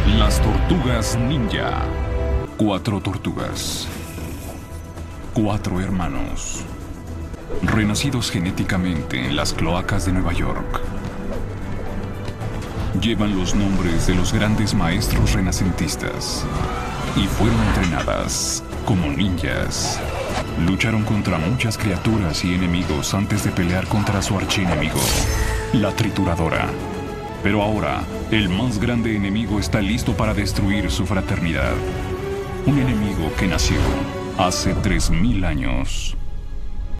Las tortugas ninja. 4 tortugas. 4 hermanos. Renacidos genéticamente en las cloacas de Nueva York. Llevan los nombres de los grandes maestros renacentistas. Y fueron entrenadas como ninjas. Lucharon contra muchas criaturas y enemigos antes de pelear contra su archienemigo, la trituradora. Pero ahora, el más grande enemigo está listo para destruir su fraternidad. Un enemigo que nació hace 3000 años.